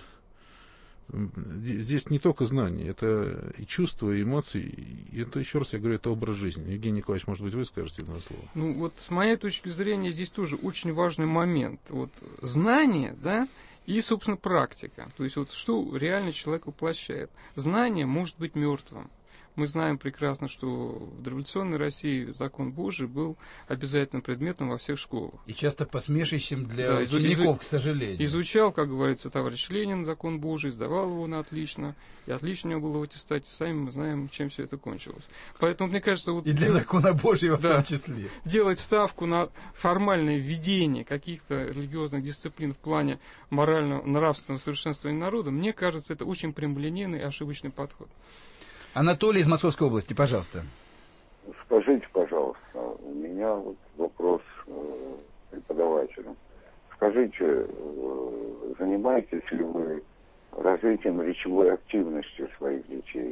здесь не только знание, это и чувства, и эмоции, и это, еще раз я говорю, это образ жизни. Евгений Николаевич, может быть, вы скажете два слова? Ну вот с моей точки зрения здесь тоже очень важный момент. Вот знание, да, и, собственно, практика. То есть вот что реально человек воплощает. Знание может быть мертвым. Мы знаем прекрасно, что в дореволюционной России закон Божий был обязательным предметом во всех школах. И часто посмешищем для учеников, к сожалению. Изучал, как говорится, товарищ Ленин закон Божий, сдавал его на отлично, и отлично у него было в аттестате. Сами мы знаем, чем все это кончилось. Поэтому, мне кажется, вот... И для закона Божьего в том числе. Делать ставку на формальное введение каких-то религиозных дисциплин в плане морального, нравственного совершенствования народа, мне кажется, это очень прямолинейный и ошибочный подход. Анатолий из Московской области, пожалуйста. Скажите, пожалуйста, у меня вот вопрос преподавателю. Скажите, занимаетесь ли вы развитием речевой активности своих детей?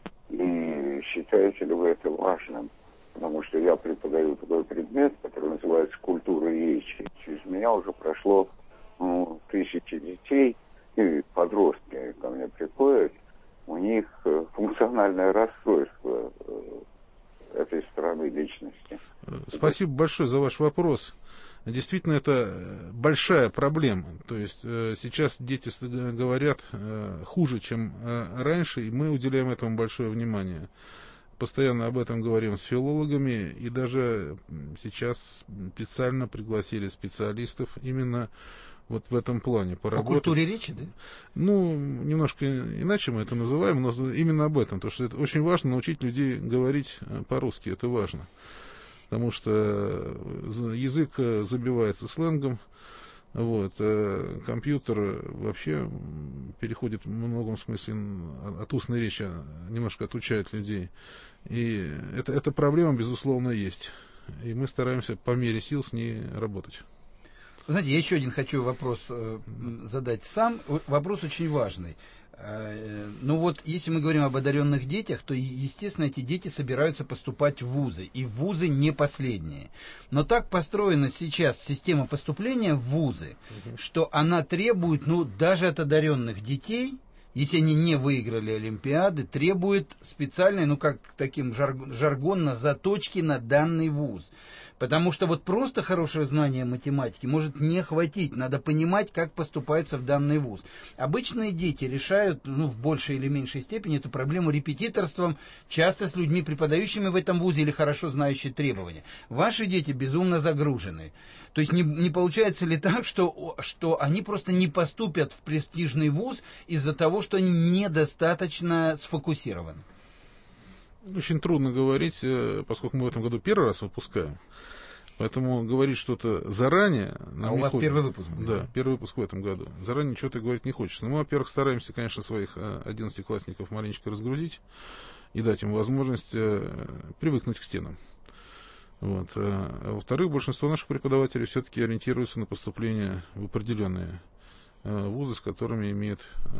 И считаете ли вы это важным? Потому что я преподаю такой предмет, который называется «Культура речи». Через меня уже прошло тысячи детей, и подростки ко мне приходят. У них функциональное расстройство этой стороны личности. Спасибо большое за ваш вопрос. Действительно, это большая проблема. То есть сейчас дети говорят хуже, чем раньше, и мы уделяем этому большое внимание. Постоянно об этом говорим с филологами, и даже сейчас специально пригласили специалистов именно вот в этом плане поработать. По культуре речи, да? Ну, немножко иначе мы это называем, но именно об этом. Потому что это очень важно научить людей говорить по-русски, это важно. Потому что язык забивается сленгом, вот, компьютер вообще переходит в многом смысле от устной речи, немножко отучает людей. И эта проблема, безусловно, есть. И мы стараемся по мере сил с ней работать. Вы знаете, я еще один хочу вопрос задать сам. Вопрос очень важный. Ну вот, если мы говорим об одаренных детях, то, естественно, эти дети собираются поступать в вузы. И вузы не последние. Но так построена сейчас система поступления в вузы, что она требует, ну, даже от одаренных детей, если они не выиграли Олимпиады, требует специальной, ну как таким жаргонно, заточки на данный вуз. Потому что вот просто хорошее знание математики может не хватить. Надо понимать, как поступается в данный вуз. Обычные дети решают, ну, в большей или меньшей степени эту проблему репетиторством, часто с людьми, преподающими в этом вузе или хорошо знающими требования. Ваши дети безумно загружены. То есть не получается ли так, что они просто не поступят в престижный вуз из-за того, что они недостаточно сфокусированы? Очень трудно говорить, поскольку мы в этом году первый раз выпускаем. Поэтому говорить что-то заранее... у вас первый выпуск? Да, первый выпуск в этом году. Заранее что-то говорить не хочется. Но мы, во-первых, стараемся, конечно, своих 11-классников маленечко разгрузить и дать им возможность привыкнуть к стенам. Вот. А во-вторых, большинство наших преподавателей все-таки ориентируются на поступление в определенные вузы, с которыми имеют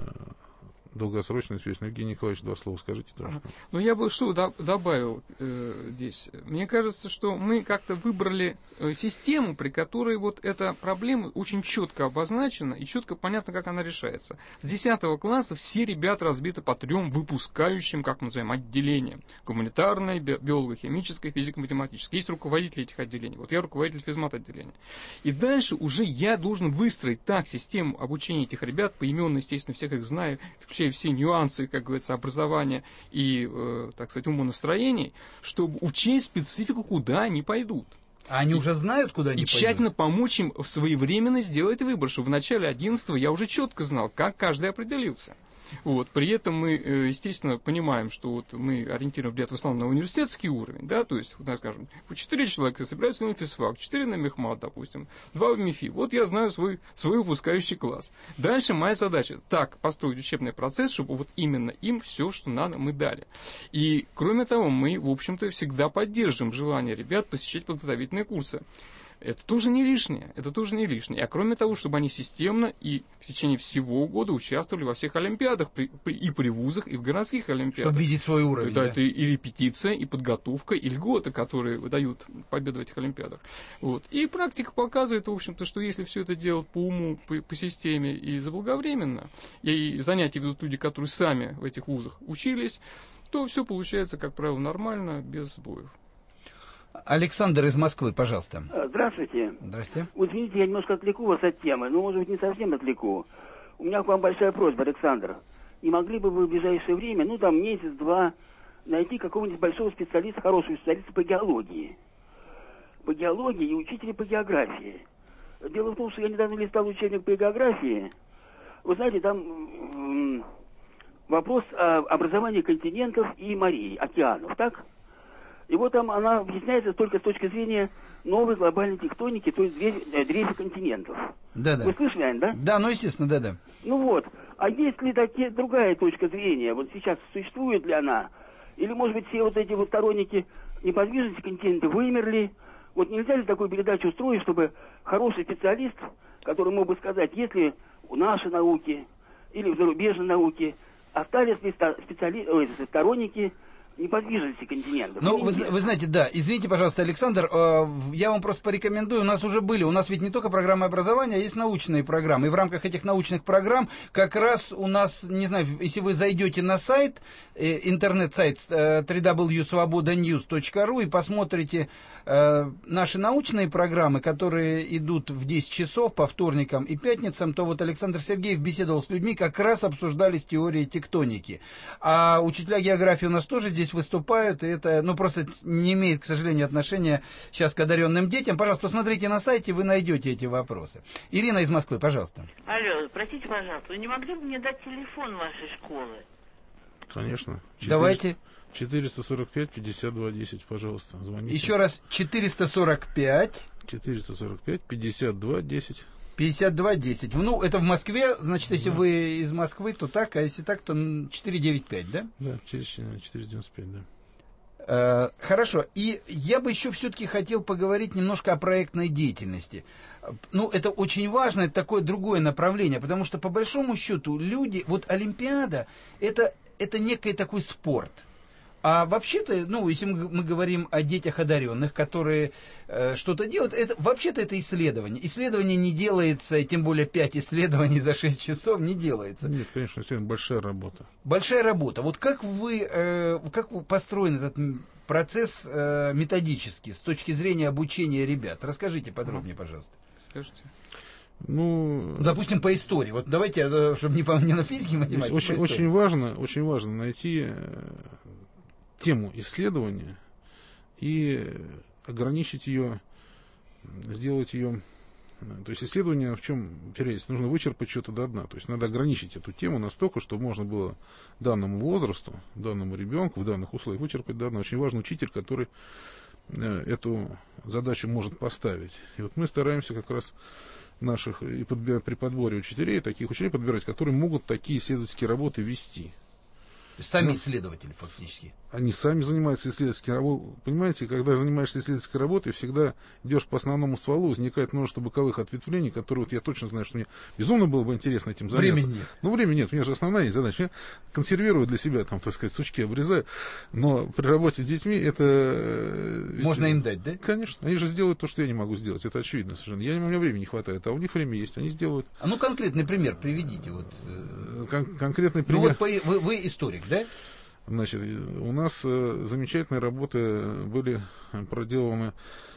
долгосрочную связь. Евгений Николаевич, два слова скажите тоже. Ну, я бы что добавил здесь. Мне кажется, что мы как-то выбрали систему, при которой вот эта проблема очень четко обозначена и четко понятно, как она решается. С 10 класса все ребята разбиты по 3 выпускающим, как мы называем, отделениям. Гуманитарное, биолого-химическое, физико-математическое. Есть руководители этих отделений. Вот я руководитель физмат-отделения. И дальше уже я должен выстроить так систему обучения этих ребят, поименно, естественно, всех их знаю, включая все нюансы, как говорится, образования и, так сказать, умонастроений, чтобы учесть специфику, куда они пойдут. А они уже знают, куда они пойдут? И тщательно помочь им своевременно сделать выбор, чтобы в начале 11-го я уже четко знал, как каждый определился. Вот. При этом мы, естественно, понимаем, что вот мы ориентируем ребят в основном на университетский уровень, да, то есть, скажем, 4 человека собираются на физфак, 4 на мехмат, допустим, 2 в МИФИ. Вот я знаю свой выпускающий класс. Дальше моя задача так построить учебный процесс, чтобы вот именно им все, что надо, мы дали. И, кроме того, мы, в общем-то, всегда поддерживаем желание ребят посещать подготовительные курсы. Это тоже не лишнее, А кроме того, чтобы они системно и в течение всего года участвовали во всех олимпиадах, и при вузах, и в городских олимпиадах. Чтобы видеть свой уровень. Да, это и репетиция, и подготовка, и льготы, которые выдают победу в этих олимпиадах. Вот. И практика показывает, в общем-то, что если все это делать по уму, по системе и заблаговременно, и занятия ведут люди, которые сами в этих вузах учились, то все получается, как правило, нормально, без сбоев. Александр из Москвы, пожалуйста. Здравствуйте. Здравствуйте. Вот извините, я немножко отвлеку вас от темы, но, может быть, не совсем отвлеку. У меня к вам большая просьба, Александр. Не могли бы вы в ближайшее время, ну, там, месяц-два, найти какого-нибудь большого специалиста, хорошего специалиста по геологии? По геологии и учителя по географии. Дело в том, что я недавно листал учебник по географии. Вы знаете, там вопрос о образовании континентов и морей, океанов, так? И вот там она объясняется только с точки зрения новой глобальной тектоники, то есть дрейфа континентов. Да-да. Вы слышали, Ань, да? Да, ну, естественно, да-да. Ну вот. А есть ли другая точка зрения? Вот сейчас существует ли она? Или, может быть, все вот эти вот сторонники неподвижности континента вымерли? Вот нельзя ли такую передачу устроить, чтобы хороший специалист, который мог бы сказать, если у нашей науки или в зарубежной науке остались ли сторонники неподвижности континентов. Ну, вы знаете, да, извините, пожалуйста, Александр, я вам просто порекомендую, у нас ведь не только программы образования, а есть научные программы, и в рамках этих научных программ как раз у нас, не знаю, если вы зайдете на сайт, интернет-сайт www.svobodanews.ru и посмотрите наши научные программы, которые идут в 10 часов по вторникам и пятницам, то вот Александр Сергеев беседовал с людьми, как раз обсуждались теории тектоники. А учителя географии у нас тоже здесь выступают, и это, ну, просто не имеет, к сожалению, отношения сейчас к одаренным детям. Пожалуйста, посмотрите на сайте, вы найдете эти вопросы. Ирина из Москвы, пожалуйста. Алло, простите, пожалуйста, вы не могли бы мне дать телефон вашей школы? Конечно. Давайте. 445-52-10, пожалуйста, звоните. Еще раз, 445... 445-52-10. 52-10. Ну, это в Москве, значит, если вы из Москвы, то так, а если так, то 495, да? Да, 495, да. Хорошо. И я бы еще все-таки хотел поговорить немножко о проектной деятельности. Ну, это очень важно, это такое другое направление, потому что, по большому счету, люди... Вот Олимпиада, это некий такой спорт. А вообще-то, если мы говорим о детях одаренных, которые что-то делают, вообще-то это исследование. Исследование не делается, тем более 5 исследований за 6 часов не делается. Нет, конечно, это большая работа. Большая работа. Вот как построен этот процесс методически, с точки зрения обучения ребят? Расскажите подробнее, пожалуйста. Скажите. Допустим, по истории. Вот давайте, чтобы не на физике, математике. Очень важно найти тему исследования и ограничить ее, сделать ее. То есть исследование в чем теряется? Нужно вычерпать что-то до дна. То есть надо ограничить эту тему настолько, чтобы можно было данному возрасту, данному ребенку в данных условиях вычерпать до дна. Очень важен учитель, который эту задачу может поставить. И вот мы стараемся как раз наших при подборе учителей, таких учителей подбирать, которые могут такие исследовательские работы вести. Сами исследователи фактически. Они сами занимаются исследовательской работой. Понимаете, когда занимаешься исследовательской работой, всегда идешь по основному стволу, возникает множество боковых ответвлений, которые вот я точно знаю, что мне безумно было бы интересно этим заняться. Времени нет. Времени нет. У меня же основная задача. Я консервирую для себя, сучки обрезаю. Но при работе с детьми это... Можно им дать, да? Конечно. Они же сделают то, что я не могу сделать. Это очевидно совершенно. У меня времени не хватает, а у них время есть. Они сделают. Конкретный пример приведите. Конкретный пример. Вы историк, да? Значит, у нас замечательные работы были проделаны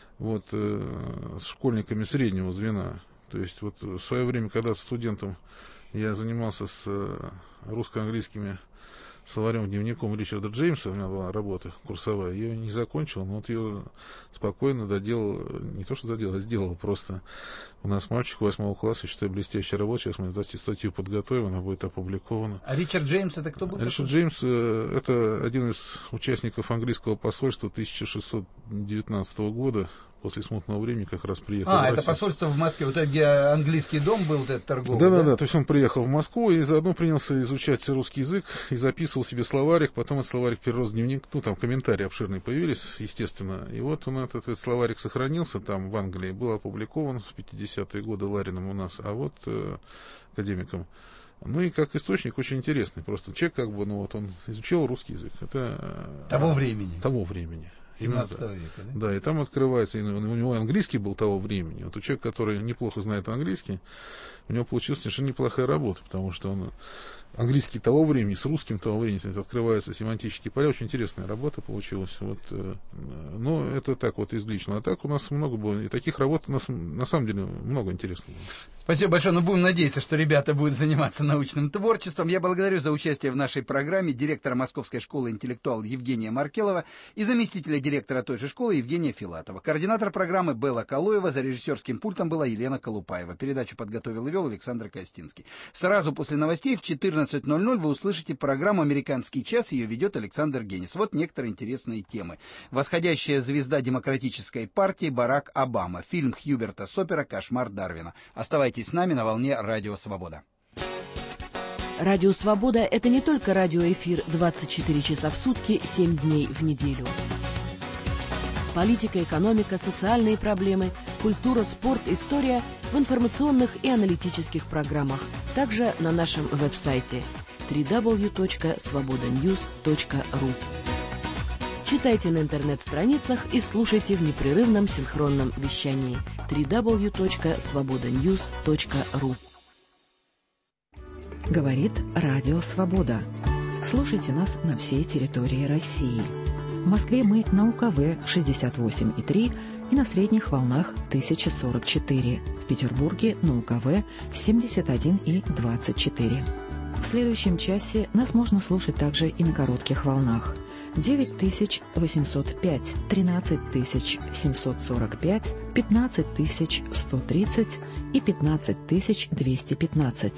с школьниками среднего звена. То есть в свое время, когда студентом я занимался с русско-английскими словарем, дневником Ричарда Джеймса, у меня была работа курсовая, я ее не закончил, но ее спокойно доделал, не то что доделал, а сделал просто. У нас мальчик 8 класса, считаю, блестящая работа, сейчас мы статью подготовим, она будет опубликована. А Ричард Джеймс это кто был? Ричард Джеймс это один из участников английского посольства 1619 года. После смутного времени как раз приехал в Россию. Это посольство в Москве, где английский дом был, этот торговый. Да. То есть он приехал в Москву и заодно принялся изучать русский язык и записывал себе словарик. Потом этот словарик перерос в дневник. Там комментарии обширные появились, естественно. И вот он, этот словарик сохранился там в Англии, был опубликован в 50-е годы Ларином у нас, академиком. И как источник очень интересный. Просто человек он изучал русский язык. Это того времени. 17 века, да? Да, и там открывается, у него английский был того времени. У человека, который неплохо знает английский, у него получилась совершенно неплохая работа, потому что он английский того времени, с русским того времени, открываются семантические поля. Очень интересная работа получилась. Но это так излично. А так у нас много было. И таких работ у нас на самом деле много интересного. Спасибо большое. Будем надеяться, что ребята будут заниматься научным творчеством. Я благодарю за участие в нашей программе директора Московской школы «Интеллектуал» Евгения Маркелова и заместителя директора той же школы Евгения Филатова. Координатор программы Белла Калоева, за режиссерским пультом была Елена Колупаева. Передачу подготовил и вел Александр Костинский. Сразу после новостей в 14:00 вы услышите программу «Американский час». Ее ведет Александр Генис. Некоторые интересные темы. Восходящая звезда демократической партии Барак Обама. Фильм Хьюберта Сопера «Кошмар Дарвина». Оставайтесь с нами на волне Радио Свобода. Радио Свобода – это не только радиоэфир 24 часа в сутки, 7 дней в неделю. Политика, экономика, социальные проблемы, культура, спорт, история в информационных и аналитических программах. Также на нашем веб-сайте www.svobodanews.ru. Читайте на интернет-страницах и слушайте в непрерывном синхронном вещании www.svobodanews.ru. Говорит Радио Свобода. Слушайте нас на всей территории России. В Москве мы на УКВ 68,3 и на средних волнах 1044. В Петербурге на УКВ 71,24. В следующем часе нас можно слушать также и на коротких волнах. 9805, 13745, 15130 и 15215.